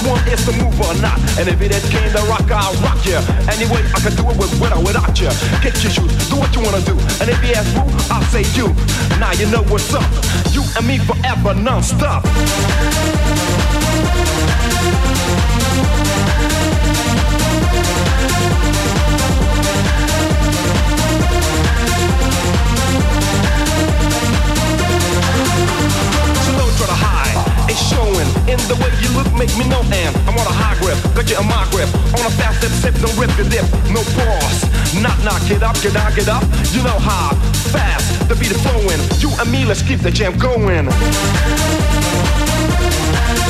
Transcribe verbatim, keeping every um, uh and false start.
one is to move or not. And if it is came to rock, I'll rock ya. Anyway, I can do it with, with or without ya. Get your shoes, do what you wanna do. And if you ask who, I'll say you. Now you know what's up. You and me forever, non-stop. It's showing in the way you look, make me know, and I'm on a high grip, got you in my grip, on a fast step, sip, don't rip your lip, no pause, knock, knock, get up, get down, get up, you know how, fast, the beat is flowing, you and me, let's keep the jam going.